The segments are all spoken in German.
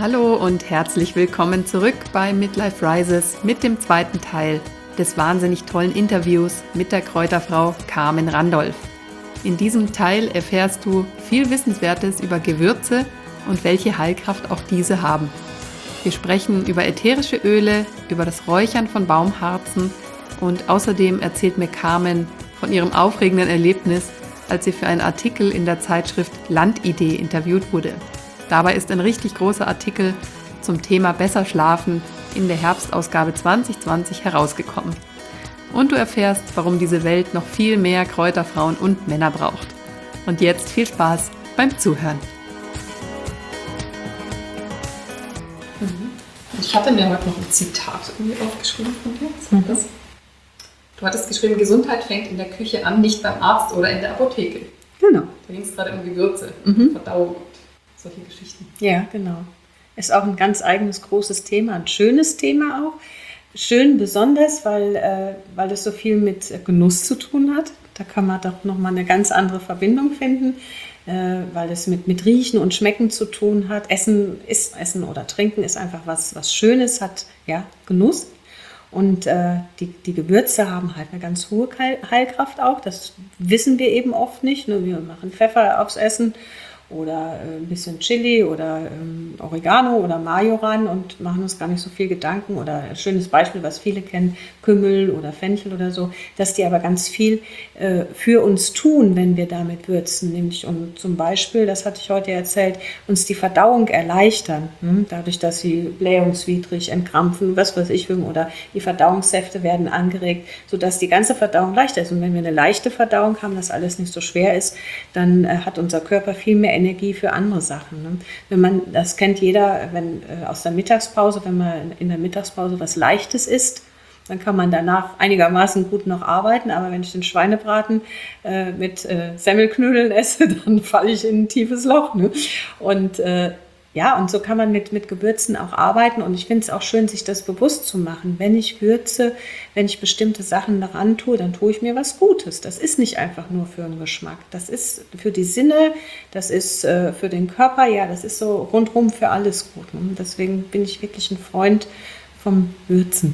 Hallo und herzlich willkommen zurück bei Midlife Rises mit dem zweiten Teil des wahnsinnig tollen Interviews mit der Kräuterfrau Carmen Randolph. In diesem Teil erfährst du viel Wissenswertes über Gewürze und welche Heilkraft auch diese haben. Wir sprechen über ätherische Öle, über das Räuchern von Baumharzen und außerdem erzählt mir Carmen von ihrem aufregenden Erlebnis, als sie für einen Artikel in der Zeitschrift Landidee interviewt wurde. Dabei ist ein richtig großer Artikel zum Thema Besser schlafen in der Herbstausgabe 2020 herausgekommen. Und du erfährst, warum diese Welt noch viel mehr Kräuterfrauen und Männer braucht. Und jetzt viel Spaß beim Zuhören. Ich hatte mir heute noch ein Zitat irgendwie aufgeschrieben von dir. Du hattest geschrieben, Gesundheit fängt in der Küche an, nicht beim Arzt oder in der Apotheke. Genau. Da ging es gerade um Gewürze, Verdauung und solche Geschichten. Ja, genau. Ist auch ein ganz eigenes großes Thema, ein schönes Thema auch. Schön besonders, weil es so viel mit Genuss zu tun hat. Da kann man doch nochmal eine ganz andere Verbindung finden, weil es mit Riechen und Schmecken zu tun hat. Essen oder Trinken ist einfach was Schönes, hat ja Genuss. Und die Gewürze haben halt eine ganz hohe Heilkraft auch. Das wissen wir eben oft nicht. Ne? Wir machen Pfeffer aufs Essen oder ein bisschen Chili oder Oregano oder Majoran und machen uns gar nicht so viel Gedanken. Oder ein schönes Beispiel, was viele kennen, Kümmel oder Fenchel oder so, dass die aber ganz viel für uns tun, wenn wir damit würzen. Nämlich zum Beispiel, das hatte ich heute erzählt, uns die Verdauung erleichtern. Dadurch, dass sie blähungswidrig entkrampfen, was weiß ich, oder die Verdauungssäfte werden angeregt, sodass die ganze Verdauung leichter ist. Und wenn wir eine leichte Verdauung haben, dass alles nicht so schwer ist, dann hat unser Körper viel mehr Energie für andere Sachen. Ne? Wenn man, das kennt jeder, wenn aus der Mittagspause, wenn man in der Mittagspause was Leichtes isst, dann kann man danach einigermaßen gut noch arbeiten. Aber wenn ich den Schweinebraten mit Semmelknödeln esse, dann falle ich in ein tiefes Loch. Ne? Und und so kann man mit Gewürzen auch arbeiten. Und ich finde es auch schön, sich das bewusst zu machen. Wenn ich würze, wenn ich bestimmte Sachen daran tue, dann tue ich mir was Gutes. Das ist nicht einfach nur für den Geschmack. Das ist für die Sinne, das ist für den Körper, ja, das ist so rundherum für alles gut. Ne? Deswegen bin ich wirklich ein Freund vom Würzen.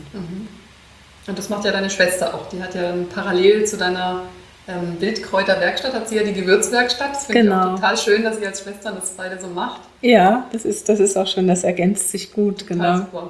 Und das macht ja deine Schwester auch. Die hat ja parallel zu deiner Wildkräuterwerkstatt, hat sie ja die Gewürzwerkstatt. Das finde ich auch total schön, dass ihr als Schwestern das beide so macht. Ja, das ist auch schön, das ergänzt sich gut, genau. Super.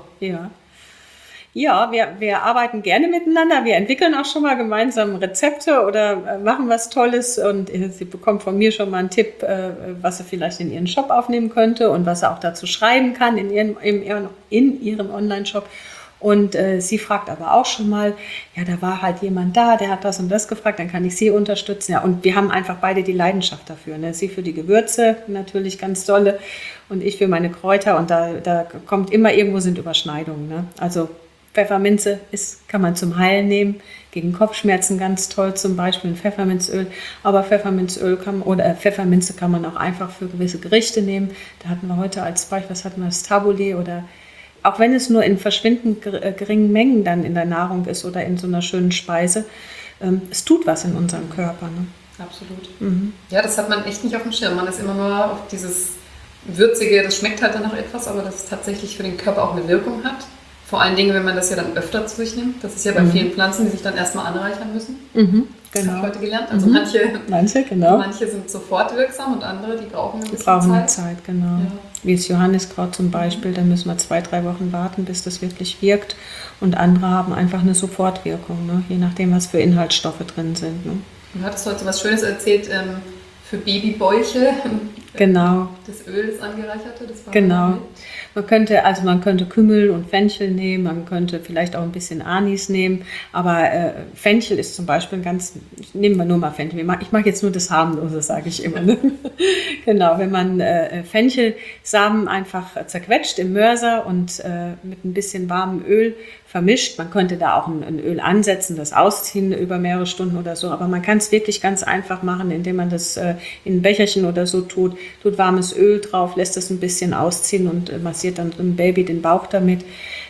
Ja, wir arbeiten gerne miteinander. Wir entwickeln auch schon mal gemeinsam Rezepte oder machen was Tolles. Und sie bekommt von mir schon mal einen Tipp, was sie vielleicht in ihren Shop aufnehmen könnte und was sie auch dazu schreiben kann in ihrem Online-Shop. Und sie fragt aber auch schon mal, ja, da war halt jemand da, der hat das und das gefragt, dann kann ich sie unterstützen. Ja, und wir haben einfach beide die Leidenschaft dafür. Ne? Sie für die Gewürze natürlich ganz dolle und ich für meine Kräuter. Und da kommt immer, irgendwo sind Überschneidungen. Ne? Also Pfefferminze kann man zum Heilen nehmen, gegen Kopfschmerzen ganz toll, zum Beispiel ein Pfefferminzöl. Aber Pfefferminze kann man auch einfach für gewisse Gerichte nehmen. Da hatten wir heute als Beispiel, das Tabbouleh oder auch wenn es nur in verschwindend geringen Mengen dann in der Nahrung ist oder in so einer schönen Speise, es tut was in unserem Körper. Ne? Absolut. Ja, das hat man echt nicht auf dem Schirm. Man ist immer nur auf dieses Würzige, das schmeckt halt dann noch etwas, aber das es tatsächlich für den Körper auch eine Wirkung hat. Vor allen Dingen, wenn man das ja dann öfter zu sich nimmt. Das ist ja bei vielen Pflanzen, die sich dann erstmal anreichern müssen. Genau. Das habe ich heute gelernt. Also manche sind sofort wirksam und andere, die brauchen ein bisschen Zeit. Genau. Ja. Wie das Johanniskraut zum Beispiel, da müssen wir 2-3 Wochen warten, bis das wirklich wirkt. Und andere haben einfach eine Sofortwirkung, ne? Je nachdem, was für Inhaltsstoffe drin sind. Ne? Du hattest heute was Schönes erzählt für Babybäuche. Genau. Das Öl, das angereicherte, das war genau. Man könnte Kümmel und Fenchel nehmen, man könnte vielleicht auch ein bisschen Anis nehmen, aber Fenchel ist zum Beispiel nehmen wir nur mal Fenchel, ich mag jetzt nur das Harmlose, sage ich immer. Ne? Genau, wenn man Fenchelsamen einfach zerquetscht im Mörser und mit ein bisschen warmem Öl vermischt, man könnte da auch ein Öl ansetzen, das ausziehen über mehrere Stunden oder so, aber man kann es wirklich ganz einfach machen, indem man das in ein Becherchen oder so tut warmes Öl drauf, lässt es ein bisschen ausziehen und massiert dann dem Baby den Bauch damit.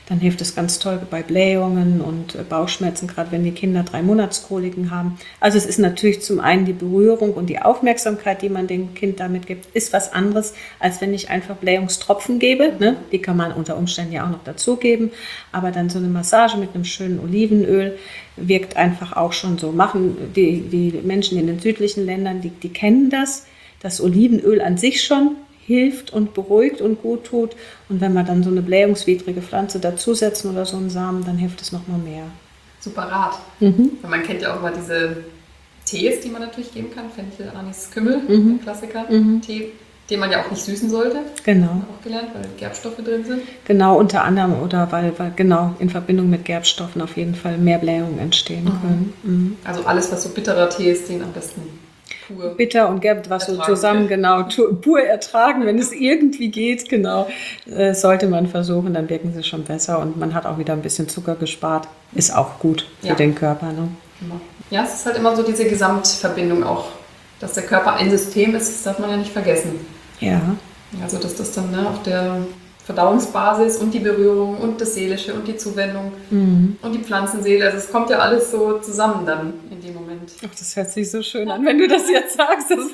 Dann hilft es ganz toll bei Blähungen und Bauchschmerzen, gerade wenn die Kinder 3-Monats-Koliken haben. Also es ist natürlich zum einen die Berührung und die Aufmerksamkeit, die man dem Kind damit gibt, ist was anderes, als wenn ich einfach Blähungstropfen gebe. Ne? Die kann man unter Umständen ja auch noch dazugeben. Aber dann so eine Massage mit einem schönen Olivenöl wirkt einfach auch schon so. Machen die Menschen in den südlichen Ländern, die kennen das Olivenöl an sich schon hilft und beruhigt und gut tut. Und wenn wir dann so eine blähungswidrige Pflanze dazusetzen oder so einen Samen, dann hilft es nochmal mehr. Super Rat. Weil man kennt ja auch mal diese Tees, die man natürlich geben kann. Fenchel, Anis, Kümmel, der Klassiker. Tee, den man ja auch nicht süßen sollte. Genau. Haben wir auch gelernt, weil Gerbstoffe drin sind. Genau, unter anderem oder weil genau in Verbindung mit Gerbstoffen auf jeden Fall mehr Blähungen entstehen können. Also alles, was so bitterer Tee ist, den am besten pur. Bitter und Gerb, was so zusammen, genau, pur ertragen, wenn es irgendwie geht, genau, sollte man versuchen, dann wirken sie schon besser und man hat auch wieder ein bisschen Zucker gespart. Ist auch gut für den Körper. Ne? Ja, es ist halt immer so diese Gesamtverbindung auch, dass der Körper ein System ist, das darf man ja nicht vergessen. Ja. Also dass das dann auf der Verdauungsbasis und die Berührung und das Seelische und die Zuwendung und die Pflanzenseele, also es kommt ja alles so zusammen dann in dem Moment. Ach, das hört sich so schön an, wenn du das jetzt sagst, das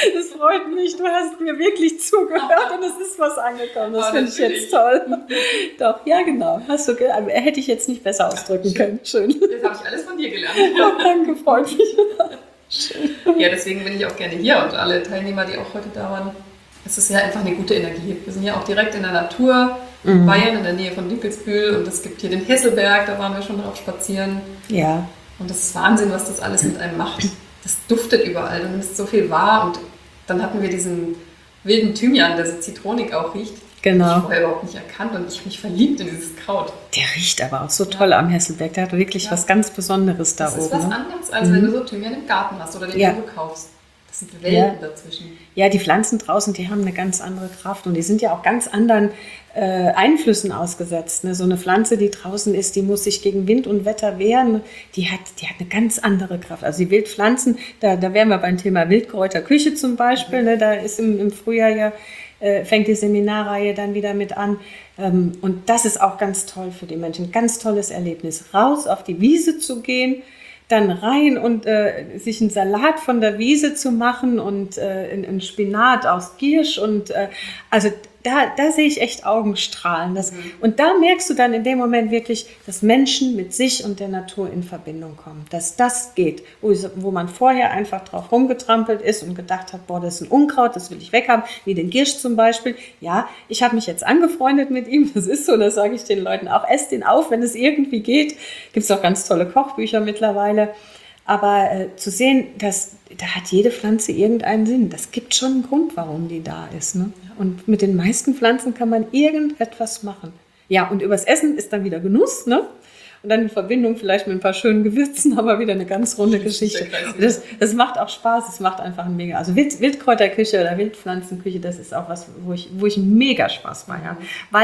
freut mich, du hast mir wirklich zugehört und es ist was angekommen, das finde ich jetzt toll. Doch, ja genau, hätte ich jetzt nicht besser ausdrücken können, schön. Jetzt habe ich alles von dir gelernt. Ja, danke, freut mich. Schön. Ja, deswegen bin ich auch gerne hier und alle Teilnehmer, die auch heute da waren. Es ist ja einfach eine gute Energie. Wir sind ja auch direkt in der Natur, in Bayern, in der Nähe von Dinkelsbühl. Und es gibt hier den Hesselberg, da waren wir schon drauf spazieren. Ja. Und das ist Wahnsinn, was das alles mit einem macht. Das duftet überall, du nimmst so viel wahr. Und dann hatten wir diesen wilden Thymian, der so zitronig auch riecht. Genau. Den ich vorher überhaupt nicht erkannt und ich habe mich verliebt in dieses Kraut. Der riecht aber auch so toll am Hesselberg. Der hat wirklich was ganz Besonderes da oben. Das ist was anderes, als wenn du so Thymian im Garten hast oder den du kaufst. Das sind Welten dazwischen. Ja, die Pflanzen draußen, die haben eine ganz andere Kraft und die sind ja auch ganz anderen Einflüssen ausgesetzt. Ne? So eine Pflanze, die draußen ist, die muss sich gegen Wind und Wetter wehren. Die hat eine ganz andere Kraft. Also die Wildpflanzen, da wären wir beim Thema Wildkräuterküche zum Beispiel. Ne? Da ist im Frühjahr ja fängt die Seminarreihe dann wieder mit an. Und das ist auch ganz toll für die Menschen. Ganz tolles Erlebnis. Raus auf die Wiese zu gehen, dann rein und sich einen Salat von der Wiese zu machen und einen Spinat aus Giersch. Und also da sehe ich echt Augenstrahlen. Und da merkst du dann in dem Moment wirklich, dass Menschen mit sich und der Natur in Verbindung kommen. Dass das geht, wo man vorher einfach drauf rumgetrampelt ist und gedacht hat, boah, das ist ein Unkraut, das will ich weghaben, wie den Giersch zum Beispiel. Ja, ich habe mich jetzt angefreundet mit ihm, das ist so, das sage ich den Leuten auch, esst den auf, wenn es irgendwie geht. Gibt es auch ganz tolle Kochbücher mittlerweile. Aber zu sehen, da hat jede Pflanze irgendeinen Sinn. Das gibt schon einen Grund, warum die da ist. Ne? Und mit den meisten Pflanzen kann man irgendetwas machen. Ja, und übers Essen ist dann wieder Genuss, ne? Und dann in Verbindung vielleicht mit ein paar schönen Gewürzen, aber wieder eine ganz runde Geschichte. Das macht auch Spaß, es macht einfach ein mega, also Wildkräuterküche oder Wildpflanzenküche, das ist auch was, wo ich mega Spaß bei habe.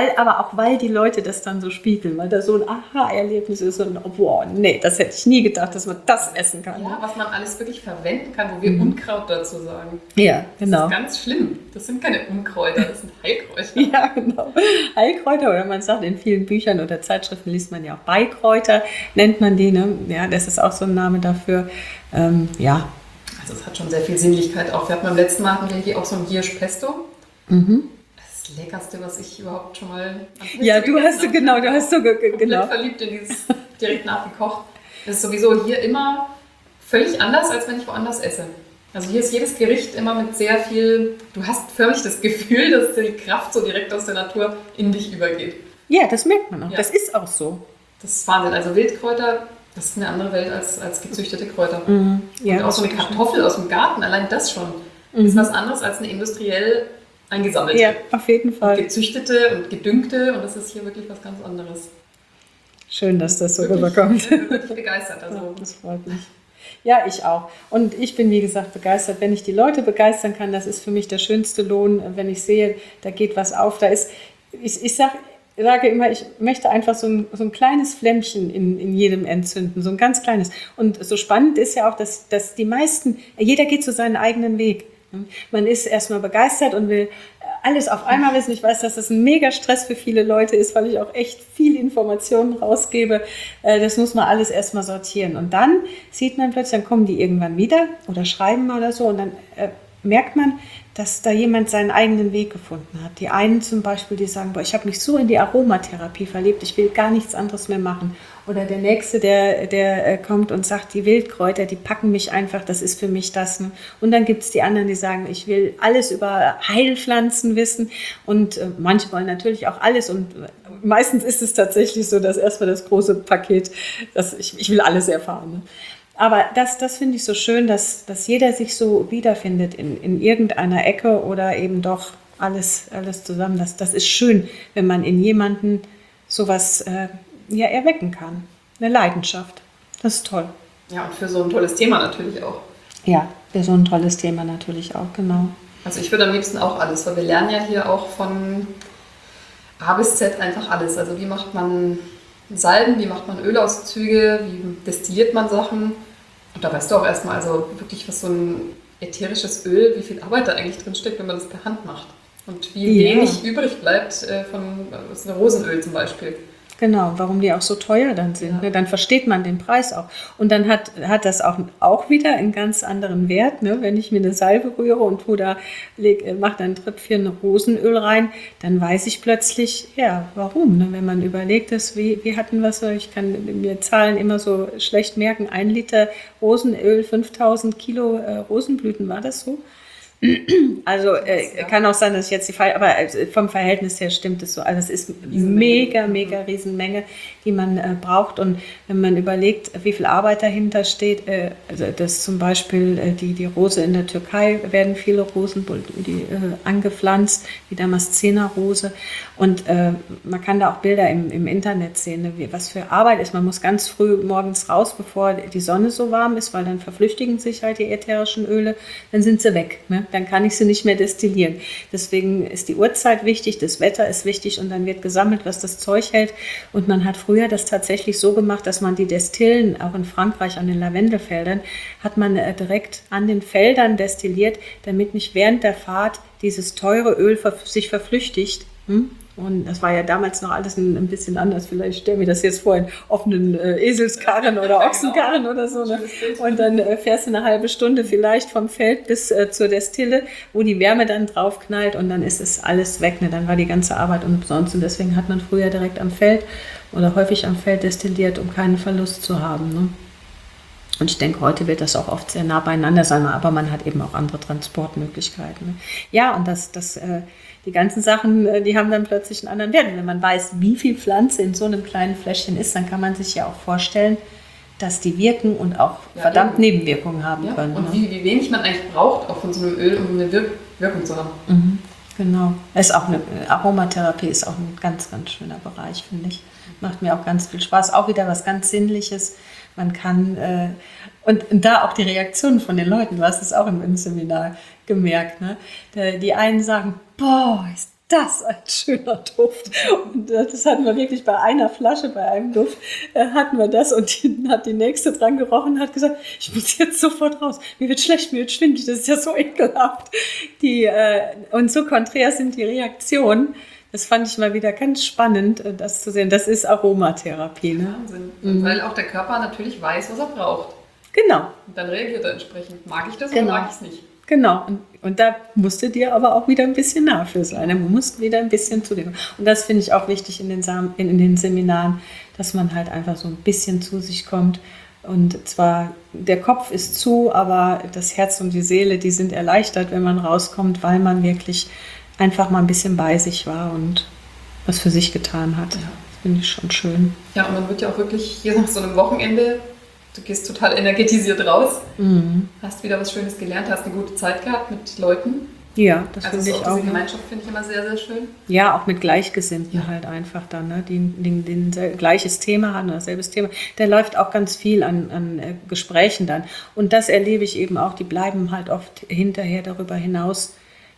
Weil die Leute das dann so spiegeln, weil da so ein Aha-Erlebnis ist und boah, nee, das hätte ich nie gedacht, dass man das essen kann. Ja, was man alles wirklich verwenden kann, wo wir Unkraut dazu sagen. Ja, genau. Das ist ganz schlimm. Das sind keine Unkräuter, das sind Heilkräuter. Ja, genau. Heilkräuter, oder man sagt, in vielen Büchern oder Zeitschriften liest man ja auch Beikräuter, nennt man die, ne? Ja, das ist auch so ein Name dafür. Ja. Also es hat schon sehr viel Sinnlichkeit auch. Wir hatten beim letzten Mal hier auch so ein Giersch Pesto. Das ist das Leckerste, was ich überhaupt schon mal ja, du hast so genau verliebt in dieses direkt nachgekocht. Das ist sowieso hier immer völlig anders, als wenn ich woanders esse. Also hier ist jedes Gericht immer mit sehr viel, du hast förmlich das Gefühl, dass die Kraft so direkt aus der Natur in dich übergeht. Ja, das merkt man auch. Ja. Das ist auch so. Das ist Wahnsinn. Also Wildkräuter, das ist eine andere Welt als gezüchtete Kräuter. Ja, und auch so eine Kartoffel aus dem Garten, allein das schon, ist was anderes als eine industriell eingesammelte. Ja, auf jeden Fall. Und gezüchtete und gedüngte, und das ist hier wirklich was ganz anderes. Schön, dass das so rüberkommt. Ich bin wirklich begeistert. Also. Ja, das freut mich. Ja, ich auch. Und ich bin, wie gesagt, begeistert. Wenn ich die Leute begeistern kann, das ist für mich der schönste Lohn. Wenn ich sehe, da geht was auf, da ist, ich sage immer, ich möchte einfach so ein kleines Flämmchen in jedem entzünden, so ein ganz kleines. Und so spannend ist ja auch, dass die meisten, jeder geht so seinen eigenen Weg. Man ist erstmal begeistert und will alles auf einmal wissen. Ich weiß, dass das ein mega Stress für viele Leute ist, weil ich auch echt viel Informationen rausgebe. Das muss man alles erstmal sortieren. Und dann sieht man plötzlich, dann kommen die irgendwann wieder oder schreiben oder so und dann merkt man, dass da jemand seinen eigenen Weg gefunden hat. Die einen zum Beispiel, die sagen, boah, ich habe mich so in die Aromatherapie verliebt, ich will gar nichts anderes mehr machen. Oder der Nächste, der kommt und sagt, die Wildkräuter, die packen mich einfach, das ist für mich das. Ne? Und dann gibt es die anderen, die sagen, ich will alles über Heilpflanzen wissen. Und manche wollen natürlich auch alles. Und meistens ist es tatsächlich so, dass erstmal das große Paket, ich will alles erfahren. Ne? Aber das finde ich so schön, dass jeder sich so wiederfindet in irgendeiner Ecke oder eben doch alles zusammen. Das ist schön, wenn man in jemanden sowas erwecken kann. Eine Leidenschaft. Das ist toll. Ja, und für so ein tolles Thema natürlich auch. Ja, für so ein tolles Thema natürlich auch, genau. Also ich würde am liebsten auch alles, weil wir lernen ja hier auch von A bis Z einfach alles. Also wie macht man Salben, wie macht man Ölauszüge, wie destilliert man Sachen. Und da weißt du auch erstmal, also wirklich, was so ein ätherisches Öl, wie viel Arbeit da eigentlich drin steckt, wenn man das per Hand macht. Und wie wenig übrig bleibt von einem Rosenöl zum Beispiel. Genau, warum die auch so teuer dann sind. Ja. Ne? Dann versteht man den Preis auch. Und dann hat das auch wieder einen ganz anderen Wert. Ne? Wenn ich mir eine Salbe rühre und mache dann ein Tröpfchen Rosenöl rein, dann weiß ich plötzlich, ja, warum. Ne? Wenn man überlegt, wie hatten wir so, ich kann mir Zahlen immer so schlecht merken, 1 Liter Rosenöl, 5000 Kilo Rosenblüten, war das so? Also kann auch sein, dass ich jetzt aber vom Verhältnis her stimmt es so. Also es ist mega Riesenmenge, die man braucht. Und wenn man überlegt, wie viel Arbeit dahinter steht, also dass zum Beispiel die Rose in der Türkei werden viele Rosen angepflanzt, die Damaszenerrose. Und man kann da auch Bilder im Internet sehen, ne, was für Arbeit ist. Man muss ganz früh morgens raus, bevor die Sonne so warm ist, weil dann verflüchtigen sich halt die ätherischen Öle, dann sind sie weg. Ne? Dann kann ich sie nicht mehr destillieren. Deswegen ist die Uhrzeit wichtig, das Wetter ist wichtig und dann wird gesammelt, was das Zeug hält. Und man hat früher das tatsächlich so gemacht, dass man die Destillen, auch in Frankreich an den Lavendelfeldern, hat man direkt an den Feldern destilliert, damit nicht während der Fahrt dieses teure Öl sich verflüchtigt. Und das war ja damals noch alles ein bisschen anders. Vielleicht stellen wir das jetzt vor in offenen Eselskarren oder Ochsenkarren oder so. Ne? Und dann fährst du eine halbe Stunde vielleicht vom Feld bis zur Destille, wo die Wärme dann drauf knallt und dann ist es alles weg. Ne? Dann war die ganze Arbeit umsonst. Und deswegen hat man früher direkt am Feld oder häufig am Feld destilliert, um keinen Verlust zu haben. Ne? Und ich denke, heute wird das auch oft sehr nah beieinander sein, aber man hat eben auch andere Transportmöglichkeiten. Ne? Ja, und die ganzen Sachen, die haben dann plötzlich einen anderen Wert. Und wenn man weiß, wie viel Pflanze in so einem kleinen Fläschchen ist, dann kann man sich ja auch vorstellen, dass die wirken und auch verdammt Nebenwirkungen haben können. Und wie wenig man eigentlich braucht, auch von so einem Öl, um eine Wirkung zu haben. Mhm, genau. Aromatherapie ist auch ein ganz, ganz schöner Bereich, finde ich. Macht mir auch ganz viel Spaß. Auch wieder was ganz Sinnliches. Man kann, und da auch die Reaktionen von den Leuten, du hast es auch im Seminar gemerkt, ne? Die einen sagen, boah, ist das ein schöner Duft. Und das hatten wir wirklich bei einer Flasche, bei einem Duft, hatten wir das und hat die nächste dran gerochen und hat gesagt, ich muss jetzt sofort raus, mir wird schlecht, mir wird schwindelig, das ist ja so ekelhaft. Und so konträr sind die Reaktionen. Das fand ich mal wieder ganz spannend, das zu sehen. Das ist Aromatherapie. Ne? Wahnsinn. Weil auch der Körper natürlich weiß, was er braucht. Genau. Und dann reagiert er entsprechend. Mag ich das oder mag ich es nicht? Genau. Und da musst du dir aber auch wieder ein bisschen nah für sein. Du musst wieder ein bisschen zu dir. Und das finde ich auch wichtig in den Seminaren, dass man halt einfach so ein bisschen zu sich kommt. Und zwar, der Kopf ist zu, aber das Herz und die Seele, die sind erleichtert, wenn man rauskommt, weil man wirklich einfach mal ein bisschen bei sich war und was für sich getan hat. Ja. Das finde ich schon schön. Ja, und man wird ja auch wirklich hier nach so einem Wochenende, du gehst total energetisiert raus, hast wieder was Schönes gelernt, hast eine gute Zeit gehabt mit Leuten. Ja, das finde ich auch. Diese Gemeinschaft finde ich immer sehr, sehr schön. Ja, auch mit Gleichgesinnten halt einfach dann, ne? die gleiches Thema haben oder selbes Thema. Da läuft auch ganz viel an Gesprächen dann. Und das erlebe ich eben auch, die bleiben halt oft hinterher darüber hinaus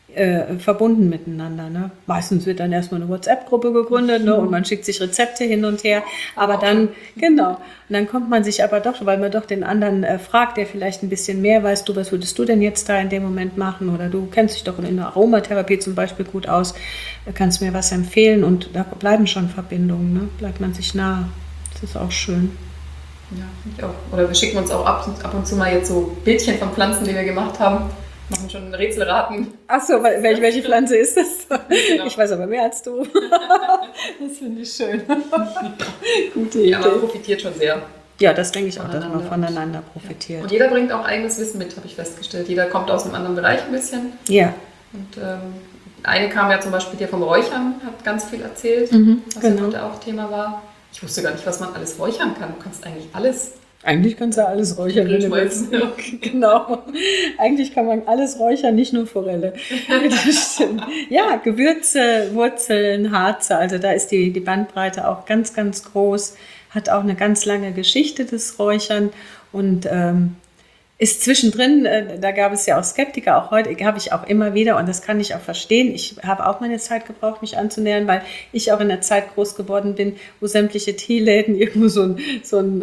verbunden miteinander. Ne? Meistens wird dann erstmal eine WhatsApp-Gruppe gegründet, ne? Und man schickt sich Rezepte hin und her. Aber dann, genau, und dann kommt man sich aber doch, weil man doch den anderen fragt, der vielleicht ein bisschen mehr weiß, du, was würdest du denn jetzt da in dem Moment machen? Oder du kennst dich doch in der Aromatherapie zum Beispiel gut aus, kannst mir was empfehlen? Und da bleiben schon Verbindungen, ne? Bleibt man sich nah. Das ist auch schön. Ja, finde ich auch. Oder wir schicken uns auch ab und zu mal jetzt so Bildchen von Pflanzen, die wir gemacht haben. Machen schon Rätselraten. Achso, welche Pflanze ist das? Genau. Ich weiß aber mehr als du. Das finde ich schön. Gute Idee. Ja, man profitiert schon sehr. Ja, das denke ich auch, dass man voneinander profitiert. Und jeder bringt auch eigenes Wissen mit, habe ich festgestellt. Jeder kommt aus einem anderen Bereich ein bisschen. Ja. Und eine kam ja zum Beispiel dir vom Räuchern, hat ganz viel erzählt, was ja heute auch Thema war. Ich wusste gar nicht, was man alles räuchern kann. Du kannst eigentlich alles. Eigentlich kannst du alles räuchern, wenn du willst. Genau. Eigentlich kann man alles räuchern, nicht nur Forelle. Das stimmt. Ja, Gewürze, Wurzeln, Harze, also da ist die Bandbreite auch ganz, ganz groß. Hat auch eine ganz lange Geschichte, das Räuchern. Und ist zwischendrin, da gab es ja auch Skeptiker, auch heute habe ich auch immer wieder, und das kann ich auch verstehen. Ich habe auch meine Zeit gebraucht, mich anzunähern, weil ich auch in der Zeit groß geworden bin, wo sämtliche Teeläden irgendwo so ein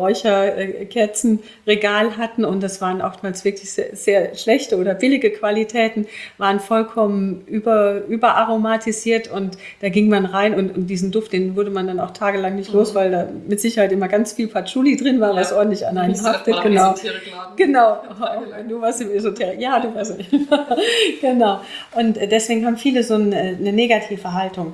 Räucherkerzenregal hatten, und das waren oftmals wirklich sehr, sehr schlechte oder billige Qualitäten, waren vollkommen überaromatisiert, und da ging man rein, und diesen Duft, den wurde man dann auch tagelang nicht los, weil da mit Sicherheit immer ganz viel Patchouli drin war, was ordentlich an einen haftet. Genau, du warst im Esoterik. Ja, du warst genau. Und deswegen haben viele so eine negative Haltung,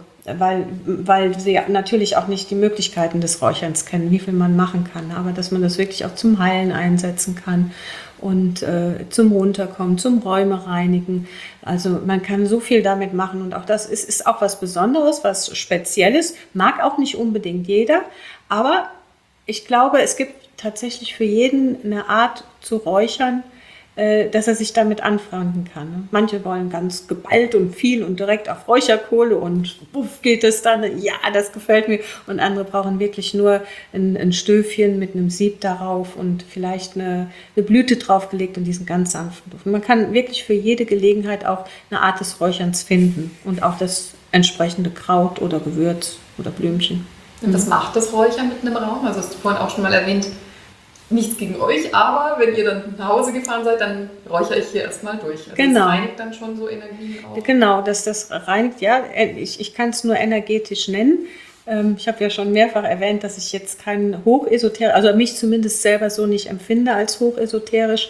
weil sie natürlich auch nicht die Möglichkeiten des Räucherns kennen, wie viel man machen kann, aber dass man das wirklich auch zum Heilen einsetzen kann und zum Runterkommen, zum Räume reinigen. Also man kann so viel damit machen, und auch das ist auch was Besonderes, was Spezielles, mag auch nicht unbedingt jeder, aber ich glaube, es gibt tatsächlich für jeden eine Art zu räuchern, dass er sich damit anfreunden kann. Manche wollen ganz geballt und viel und direkt auf Räucherkohle und buff geht es dann, ja, das gefällt mir. Und andere brauchen wirklich nur ein Stöfchen mit einem Sieb darauf und vielleicht eine Blüte draufgelegt und diesen ganz sanften Duft. Man kann wirklich für jede Gelegenheit auch eine Art des Räucherns finden und auch das entsprechende Kraut oder Gewürz oder Blümchen. Und was macht das Räuchern mit einem Raum? Also hast du vorhin auch schon mal erwähnt, nichts gegen euch, aber wenn ihr dann nach Hause gefahren seid, dann räuchere ich hier erstmal durch. Also genau. Das reinigt dann schon so Energien auch. Genau, das reinigt, ja. Ich kann es nur energetisch nennen. Ich habe ja schon mehrfach erwähnt, dass ich jetzt kein hochesoterisch, also mich zumindest selber so nicht empfinde als hochesoterisch.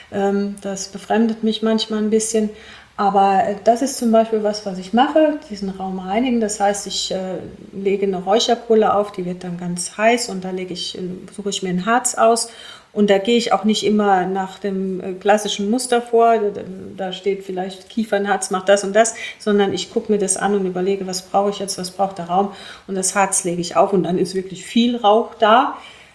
Das befremdet mich manchmal ein bisschen. Aber das ist zum Beispiel was ich mache, diesen Raum reinigen. Das heißt, ich lege eine Räucherkohle auf, die wird dann ganz heiß, und da suche ich mir ein Harz aus. Und da gehe ich auch nicht immer nach dem klassischen Muster vor, da steht vielleicht Kiefernharz macht das und das, sondern ich gucke mir das an und überlege, was brauche ich jetzt, was braucht der Raum, und das Harz lege ich auf, und dann ist wirklich viel Rauch da.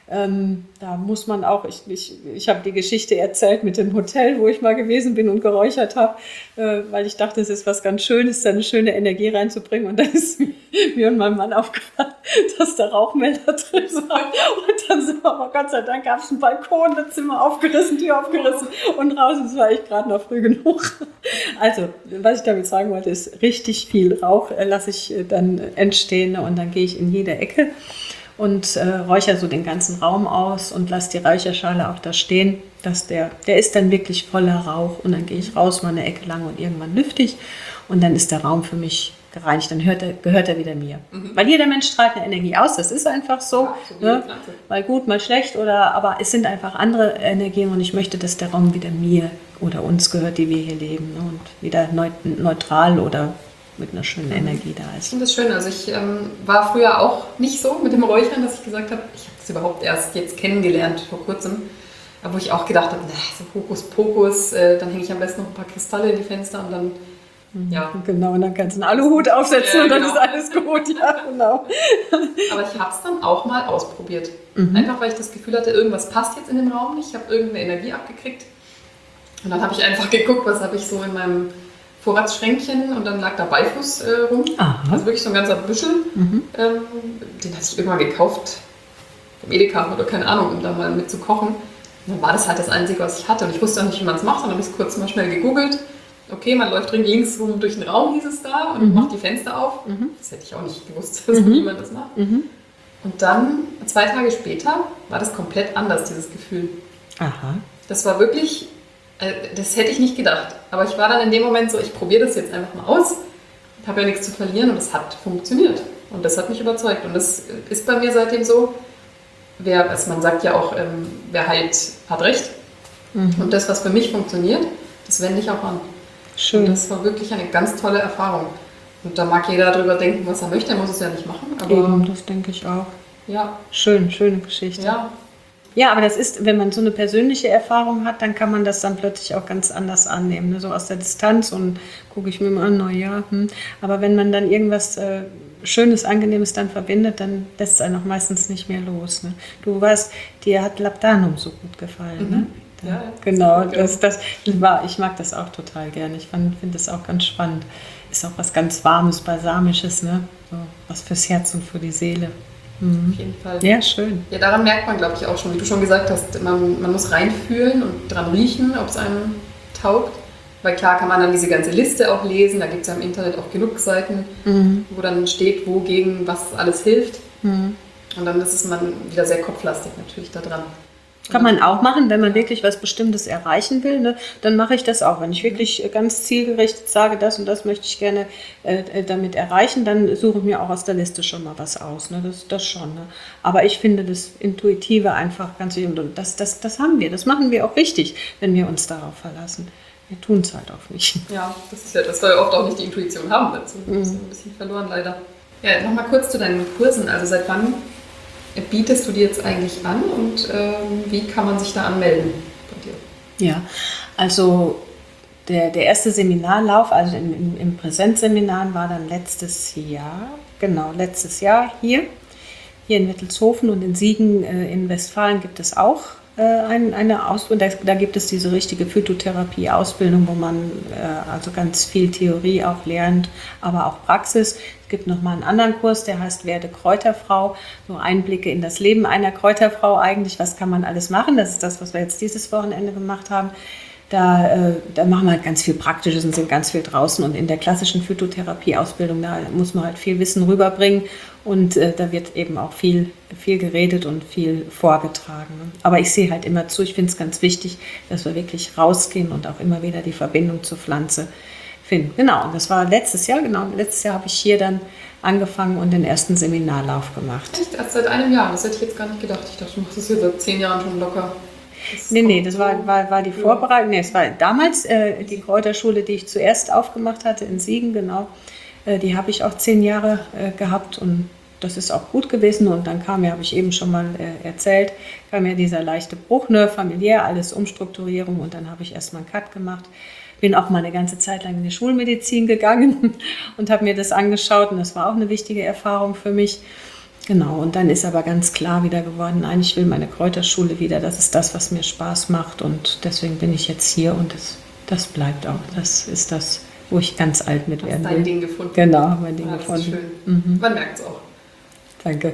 Da muss man auch, ich habe die Geschichte erzählt mit dem Hotel, wo ich mal gewesen bin und geräuchert habe, weil ich dachte, es ist was ganz Schönes, da eine schöne Energie reinzubringen, und dann ist mir und meinem Mann aufgefallen, dass der Rauchmelder drin war, und dann sind wir, aber Gott sei Dank gab es einen Balkon, das Zimmer aufgerissen, Tür aufgerissen und raus, und es war echt gerade noch früh genug. Also, was ich damit sagen wollte, ist, richtig viel Rauch lasse ich dann entstehen, und dann gehe ich in jede Ecke und räuchere so den ganzen Raum aus und lasse die Räucherschale auch da stehen, dass der ist dann wirklich voller Rauch, und dann gehe ich raus mal eine Ecke lang und irgendwann lüfte ich, und dann ist der Raum für mich gereinigt, dann gehört er wieder mir. Weil jeder Mensch strahlt eine Energie aus, das ist einfach so, ne? Mal gut, mal schlecht, aber es sind einfach andere Energien, und ich möchte, dass der Raum wieder mir oder uns gehört, die wir hier leben, ne? Und wieder neutral oder mit einer schönen Energie da ist. Ich finde das schön. Also ich war früher auch nicht so mit dem Räuchern, dass ich gesagt habe, ich habe das überhaupt erst jetzt kennengelernt vor kurzem, wo ich auch gedacht habe, so Hokuspokus, dann hänge ich am besten noch ein paar Kristalle in die Fenster, und dann, ja. Genau, und dann kannst du einen Aluhut aufsetzen, und dann ist alles gut, ja, genau. Aber ich habe es dann auch mal ausprobiert. Einfach, weil ich das Gefühl hatte, irgendwas passt jetzt in dem Raum nicht, ich habe irgendeine Energie abgekriegt, und dann habe ich einfach geguckt, was habe ich so in meinem Vorratsschränkchen, und dann lag da Beifuß rum. Aha. Also wirklich so ein ganzer Büschel. Den hatte ich irgendwann gekauft vom Edeka oder keine Ahnung, um da mal mit zu kochen. Und dann war das halt das Einzige, was ich hatte. Und ich wusste auch nicht, wie man es macht. Dann habe ich es kurz mal schnell gegoogelt. okay, man läuft links rum durch den Raum, hieß es da, und macht die Fenster auf. Das hätte ich auch nicht gewusst, wie man das macht. Und dann, 2 Tage später, war das komplett anders, dieses Gefühl. Aha. Das war wirklich, das hätte ich nicht gedacht. Aber ich war dann in dem Moment so, ich probiere das jetzt einfach mal aus. Ich habe ja nichts zu verlieren und es hat funktioniert. Und das hat mich überzeugt. Und das ist bei mir seitdem so, man sagt ja auch, wer heilt, hat recht. Und das, was für mich funktioniert, das wende ich auch an. Schön. Und das war wirklich eine ganz tolle Erfahrung. Und da mag jeder darüber denken, was er möchte, er muss es ja nicht machen. Aber Eben, das denke ich auch. Ja. Schön, schöne Geschichte. Ja. Ja, aber das ist, wenn man so eine persönliche Erfahrung hat, dann kann man das dann plötzlich auch ganz anders annehmen. Ne? So aus der Distanz und gucke ich mir mal an, naja. Aber wenn man dann irgendwas Schönes, Angenehmes dann verbindet, dann lässt es einen auch meistens nicht mehr los. Ne? Dir hat Labdanum so gut gefallen. Ne? Ja, genau, ich mag das auch total gerne. Ich finde das auch ganz spannend. Ist auch was ganz Warmes, Balsamisches, ne? So, was fürs Herz und für die Seele. Auf jeden Fall. Ja, schön. Ja, daran merkt man, glaube ich, auch schon, wie du schon gesagt hast, man muss reinfühlen und dran riechen, ob es einem taugt. Weil klar kann man dann diese ganze Liste auch lesen, da gibt es ja im Internet auch genug Seiten, wo dann steht, wogegen was alles hilft. Und dann ist man wieder sehr kopflastig natürlich da dran. Kann man auch machen, wenn man wirklich was Bestimmtes erreichen will, ne? Dann mache ich das auch. Wenn ich wirklich ganz zielgerichtet sage, das und das möchte ich gerne damit erreichen, dann suche ich mir auch aus der Liste schon mal was aus. Ne? Das schon. Ne? Aber ich finde das Intuitive einfach ganz wichtig. Und das haben wir, das machen wir auch richtig, wenn wir uns darauf verlassen. Wir tun es halt auch nicht. Ja, das ist ja das, weil wir oft auch nicht die Intuition haben dazu. Das ist ein bisschen verloren leider. Ja, nochmal kurz zu deinen Kursen. Also seit wann bietest du die jetzt eigentlich an und wie kann man sich da anmelden bei dir? Ja, also der erste Seminarlauf, also im Präsenzseminar war dann letztes Jahr hier in Wittelshofen, und in Siegen in Westfalen gibt es auch eine Ausbildung. Da gibt es diese richtige Phytotherapie-Ausbildung, wo man also ganz viel Theorie auch lernt, aber auch Praxis. Es gibt nochmal einen anderen Kurs, der heißt Werde Kräuterfrau, so Einblicke in das Leben einer Kräuterfrau eigentlich. Was kann man alles machen? Das ist das, was wir jetzt dieses Wochenende gemacht haben. Da machen wir halt ganz viel Praktisches und sind ganz viel draußen. Und in der klassischen Phytotherapie-Ausbildung, da muss man halt viel Wissen rüberbringen. Und da wird eben auch viel geredet und viel vorgetragen. Aber ich sehe halt immer zu, ich finde es ganz wichtig, dass wir wirklich rausgehen und auch immer wieder die Verbindung zur Pflanze finden. Genau, und das war letztes Jahr. Genau, letztes Jahr habe ich hier dann angefangen und den ersten Seminarlauf gemacht. Echt? Erst seit einem Jahr? Das hätte ich jetzt gar nicht gedacht. Ich dachte, du machst das hier seit 10 Jahren schon locker. Nee, das war die Vorbereitung. Nee, es war damals die Kräuterschule, die ich zuerst aufgemacht hatte in Siegen, genau. Die habe ich auch 10 Jahre gehabt und das ist auch gut gewesen. Und dann habe ich eben schon mal erzählt, kam ja dieser leichte Bruch, ne, familiär, alles Umstrukturierung, und dann habe ich erstmal einen Cut gemacht. Bin auch mal eine ganze Zeit lang in die Schulmedizin gegangen und habe mir das angeschaut, und das war auch eine wichtige Erfahrung für mich. Genau, und dann ist aber ganz klar wieder geworden, nein, ich will meine Kräuterschule wieder, das ist das, was mir Spaß macht, und deswegen bin ich jetzt hier, und das bleibt auch. Das ist das, wo ich ganz alt mit werden will. Dein Ding gefunden. Genau, mein Ding das gefunden. Ist schön. Man merkt es auch. Danke.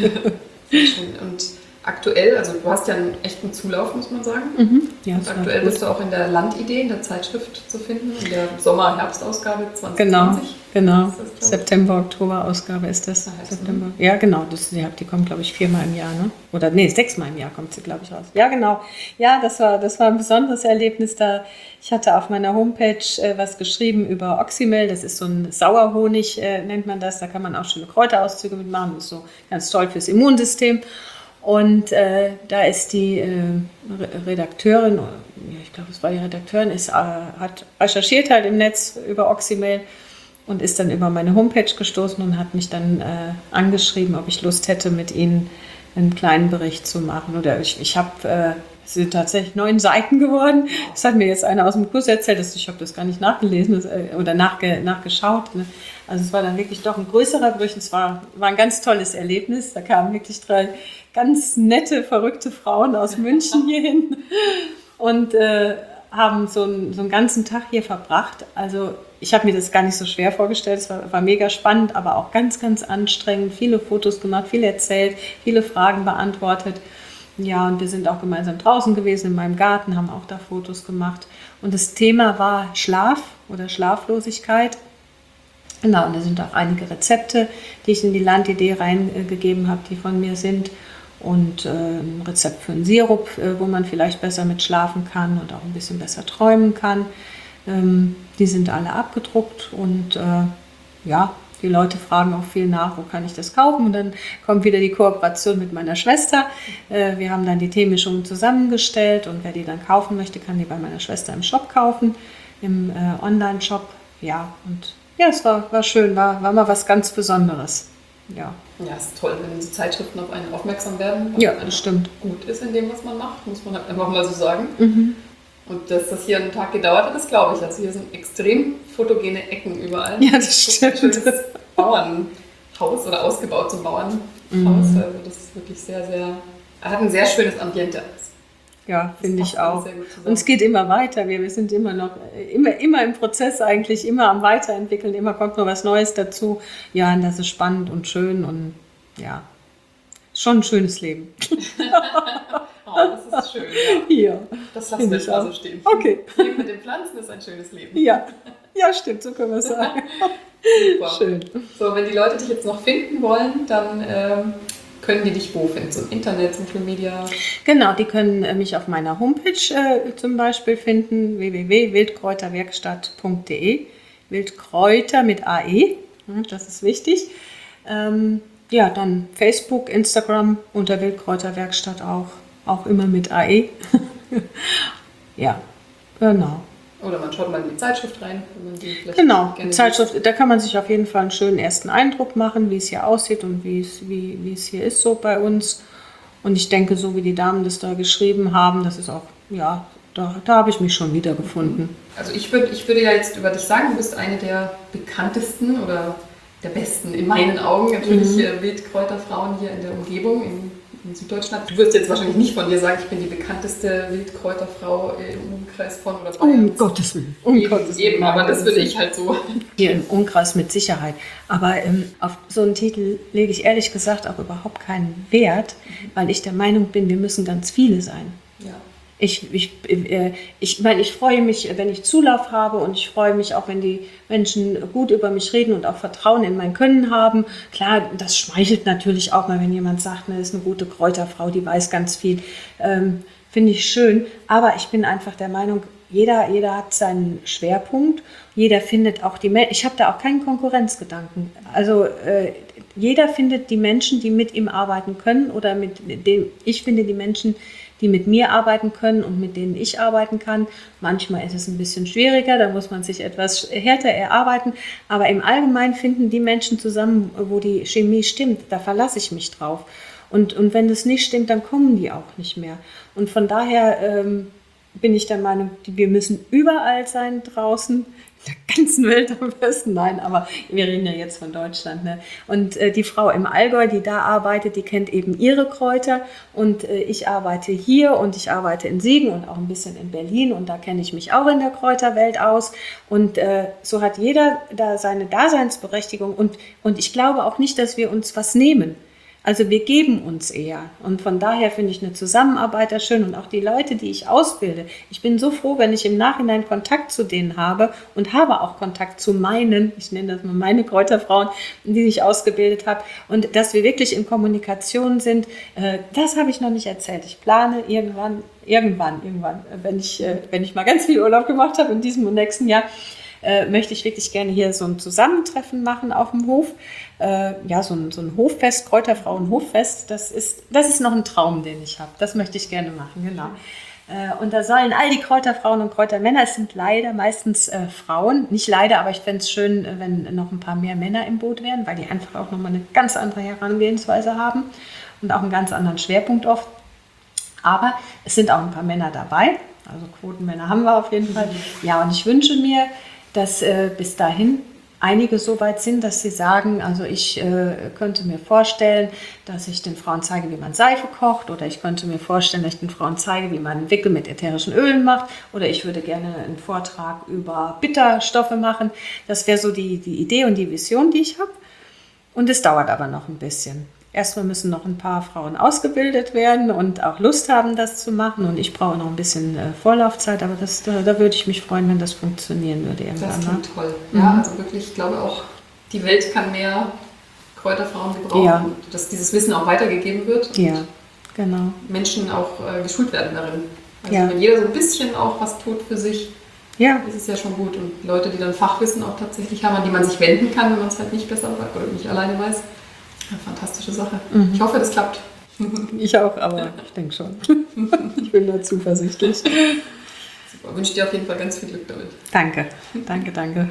Schön. Und aktuell, also du hast ja einen echten Zulauf, muss man sagen. Ja, und aktuell bist du auch in der Landidee, in der Zeitschrift zu finden, in der Sommer-Herbst-Ausgabe 2020. Genau. September-Oktober-Ausgabe ist das. September. Ja, genau. Die kommt, glaube ich, 4-mal im Jahr, ne? Oder 6-mal im Jahr kommt sie, glaube ich, raus. Ja, genau. Ja, das war ein besonderes Erlebnis da. Ich hatte auf meiner Homepage was geschrieben über Oxymel. Das ist so ein Sauerhonig, nennt man das. Da kann man auch schöne Kräuterauszüge mitmachen. Das ist so ganz toll fürs Immunsystem. Und da ist die Redakteurin, ich glaube, es war die Redakteurin, hat recherchiert halt im Netz über Oxymel und ist dann über meine Homepage gestoßen und hat mich dann angeschrieben, ob ich Lust hätte, mit ihnen einen kleinen Bericht zu machen. Oder ich habe, es sind tatsächlich 9 Seiten geworden. Das hat mir jetzt einer aus dem Kurs erzählt, ich habe das gar nicht nachgelesen oder nachgeschaut. Ne? Also es war dann wirklich doch ein größerer Bericht. Es war ein ganz tolles Erlebnis. Da kamen wirklich 3 ganz nette, verrückte Frauen aus München hierhin und haben so einen ganzen Tag hier verbracht. Also ich habe mir das gar nicht so schwer vorgestellt. Es war mega spannend, aber auch ganz, ganz anstrengend. Viele Fotos gemacht, viel erzählt, viele Fragen beantwortet. Ja, und wir sind auch gemeinsam draußen gewesen in meinem Garten, haben auch da Fotos gemacht. Und das Thema war Schlaf oder Schlaflosigkeit. Genau, und da sind auch einige Rezepte, die ich in die Landidee reingegeben habe, die von mir sind. Und ein Rezept für einen Sirup, wo man vielleicht besser mit schlafen kann und auch ein bisschen besser träumen kann. Die sind alle abgedruckt und ja, die Leute fragen auch viel nach, wo kann ich das kaufen? Und dann kommt wieder die Kooperation mit meiner Schwester. Wir haben dann die Teemischungen zusammengestellt und wer die dann kaufen möchte, kann die bei meiner Schwester im Shop kaufen, im Online-Shop. Ja, und ja, es war schön, war mal was ganz Besonderes. Ja. Ja, es ist toll, wenn so Zeitschriften auf einen aufmerksam werden. Ja, das stimmt. Gut ist in dem, was man macht, muss man halt einfach mal so sagen. Und dass das hier einen Tag gedauert hat, das glaube ich. Also hier sind extrem fotogene Ecken überall. Ja, das stimmt. Ein schönes Bauernhaus oder ausgebaut zum Bauernhaus. Also das ist wirklich sehr, sehr, hat ein sehr schönes Ambiente. Ja, finde ich auch. Und es geht immer weiter. Wir sind immer noch, immer im Prozess eigentlich, immer am Weiterentwickeln. Immer kommt noch was Neues dazu. Ja, und das ist spannend und schön und ja, schon ein schönes Leben. Oh, das ist schön, ja. Ja, das lassen wir mal so stehen. Okay. Das Leben mit den Pflanzen ist ein schönes Leben. Ja, stimmt, so können wir es sagen. Super. Schön. So, wenn die Leute dich jetzt noch finden wollen, dann können die dich wo finden? Zum Internet, Social Media? Genau, die können mich auf meiner Homepage zum Beispiel finden, www.wildkräuterwerkstatt.de. Wildkräuter mit AE, das ist wichtig. Ja, dann Facebook, Instagram unter Wildkräuterwerkstatt auch immer mit AE. Ja, genau. Oder man schaut mal in die Zeitschrift rein. Wenn man die vielleicht Genau, gerne die Zeitschrift, da kann man sich auf jeden Fall einen schönen ersten Eindruck machen, wie es hier aussieht und wie es hier ist so bei uns. Und ich denke, so wie die Damen das da geschrieben haben, das ist auch, ja, da habe ich mich schon wiedergefunden. Also ich würde ja jetzt über dich sagen, du bist eine der bekanntesten oder der besten in meinen Augen natürlich Wildkräuterfrauen hier in der Umgebung, in Süddeutschland. Du wirst jetzt wahrscheinlich nicht von dir sagen, ich bin die bekannteste Wildkräuterfrau im Umkreis von oder Bayern. Um Gottes Willen. Eben, aber das würde ich halt so. Hier im Umkreis mit Sicherheit. Aber auf so einen Titel lege ich ehrlich gesagt auch überhaupt keinen Wert, weil ich der Meinung bin, wir müssen ganz viele sein. Ja. Ich meine, ich freue mich, wenn ich Zulauf habe und ich freue mich auch, wenn die Menschen gut über mich reden und auch Vertrauen in mein Können haben. Klar, das schmeichelt natürlich auch mal, wenn jemand sagt, das ist eine gute Kräuterfrau, die weiß ganz viel. Finde ich schön, aber ich bin einfach der Meinung, jeder hat seinen Schwerpunkt, jeder findet auch ich habe da auch keinen Konkurrenzgedanken. Also jeder findet die Menschen, die mit ihm arbeiten können oder ich finde die Menschen, die mit mir arbeiten können und mit denen ich arbeiten kann. Manchmal ist es ein bisschen schwieriger, da muss man sich etwas härter erarbeiten, aber im Allgemeinen finden die Menschen zusammen, wo die Chemie stimmt, da verlasse ich mich drauf. Und wenn das nicht stimmt, dann kommen die auch nicht mehr. Und von daher bin ich der Meinung, wir müssen überall sein draußen, in der ganzen Welt am besten. Nein, aber wir reden ja jetzt von Deutschland. Ne? Und die Frau im Allgäu, die da arbeitet, die kennt eben ihre Kräuter. Und ich arbeite hier und ich arbeite in Siegen und auch ein bisschen in Berlin. Und da kenne ich mich auch in der Kräuterwelt aus. Und so hat jeder da seine Daseinsberechtigung. Und ich glaube auch nicht, dass wir uns was nehmen. Also wir geben uns eher und von daher finde ich eine Zusammenarbeit da schön und auch die Leute, die ich ausbilde. Ich bin so froh, wenn ich im Nachhinein Kontakt zu denen habe und habe auch Kontakt zu ich nenne das mal meine Kräuterfrauen, die ich ausgebildet habe und dass wir wirklich in Kommunikation sind. Das habe ich noch nicht erzählt. Ich plane irgendwann, wenn ich mal ganz viel Urlaub gemacht habe in diesem und nächsten Jahr, möchte ich wirklich gerne hier so ein Zusammentreffen machen auf dem Hof. Ja, so ein Hoffest, Kräuterfrauen-Hoffest, das ist noch ein Traum, den ich habe. Das möchte ich gerne machen, genau. Und da sollen all die Kräuterfrauen und Kräutermänner, es sind leider meistens Frauen, nicht leider, aber ich fände es schön, wenn noch ein paar mehr Männer im Boot wären, weil die einfach auch nochmal eine ganz andere Herangehensweise haben und auch einen ganz anderen Schwerpunkt oft. Aber es sind auch ein paar Männer dabei, also Quotenmänner haben wir auf jeden Fall. Ja, und ich wünsche mir, dass bis dahin einige so weit sind, dass sie sagen, also ich könnte mir vorstellen, dass ich den Frauen zeige, wie man Seife kocht oder ich könnte mir vorstellen, dass ich den Frauen zeige, wie man Wickel mit ätherischen Ölen macht oder ich würde gerne einen Vortrag über Bitterstoffe machen. Das wäre so die Idee und die Vision, die ich habe. Und es dauert aber noch ein bisschen. erstmal müssen noch ein paar Frauen ausgebildet werden und auch Lust haben, das zu machen. Und ich brauche noch ein bisschen Vorlaufzeit, aber da würde ich mich freuen, wenn das funktionieren würde irgendwann. Das klingt toll. Ja, also wirklich, ich glaube auch, die Welt kann mehr Kräuterfrauen gebrauchen, dass dieses Wissen auch weitergegeben wird. Und Ja, genau. Menschen auch geschult werden darin. Also Ja. wenn jeder so ein bisschen auch was tut für sich, Ja, ist es ja schon gut. Und Leute, die dann Fachwissen auch tatsächlich haben, an die man sich wenden kann, wenn man es halt nicht besser oder nicht alleine weiß. Eine fantastische Sache. Ich hoffe, das klappt. ich auch, aber ich denke schon. Ich bin da zuversichtlich. Super. Wünsche dir auf jeden Fall ganz viel Glück damit. Danke, danke, danke.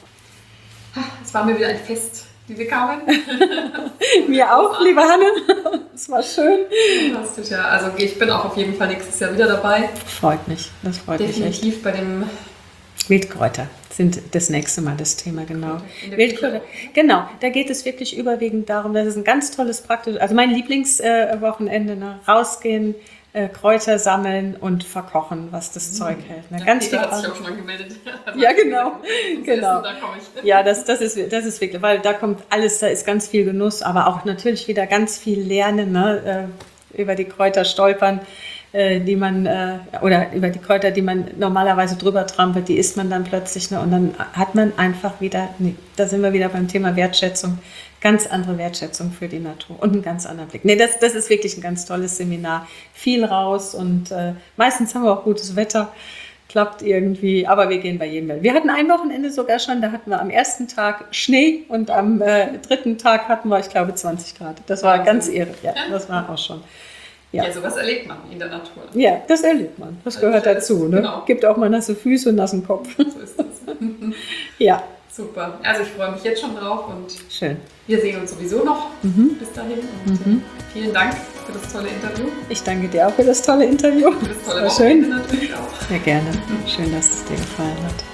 Es war mir wieder ein Fest, liebe Carmen. Mir auch, liebe Hanne. Es war schön. Fantastisch, ja. Also ich bin auch auf jeden Fall nächstes Jahr wieder dabei. Freut mich, das freut mich echt. Definitiv bei dem Wildkräuter sind das nächste Mal das Thema, genau. In der Wildkräuter, Küche. genau. Da geht es wirklich überwiegend darum, das ist ein ganz tolles praktisch, also mein Lieblingswochenende, ne? Rausgehen, Kräuter sammeln und verkochen, was das Zeug hält. Ne? Ja, Ganz Peter viel. hat sich auch schon angemeldet. Ja, genau. Genau. Da komme ich. Ja, das ist wirklich, weil da kommt alles, da ist ganz viel Genuss, aber auch natürlich wieder ganz viel Lernen, ne? Über die Kräuter stolpern, die man, oder über die Kräuter, die man normalerweise drüber trampelt, die isst man dann plötzlich, ne? Und dann hat man einfach wieder, da sind wir wieder beim Thema Wertschätzung, ganz andere Wertschätzung für die Natur und einen ganz anderen Blick. Nee, das ist wirklich ein ganz tolles Seminar. Viel raus und meistens haben wir auch gutes Wetter. Klappt irgendwie, aber wir gehen bei jedem Weg. Wir hatten ein Wochenende sogar schon, da hatten wir am ersten Tag Schnee und am dritten Tag hatten wir, ich glaube, 20 Grad. Das war ganz irre, ja, das war auch schon. Ja. Ja, sowas erlebt man in der Natur. Ja, das erlebt man, das gehört dazu. Ne? Genau. Gibt auch mal nasse Füße und nassen Kopf. So ist das. Ja, Super. Also ich freue mich jetzt schon drauf und schön. wir sehen uns sowieso noch bis dahin. Und vielen Dank für das tolle Interview. Ich danke dir auch für das tolle Interview. Für das tolle War Wochenende schön. natürlich auch. Ja, gerne. Schön, dass es dir gefallen hat.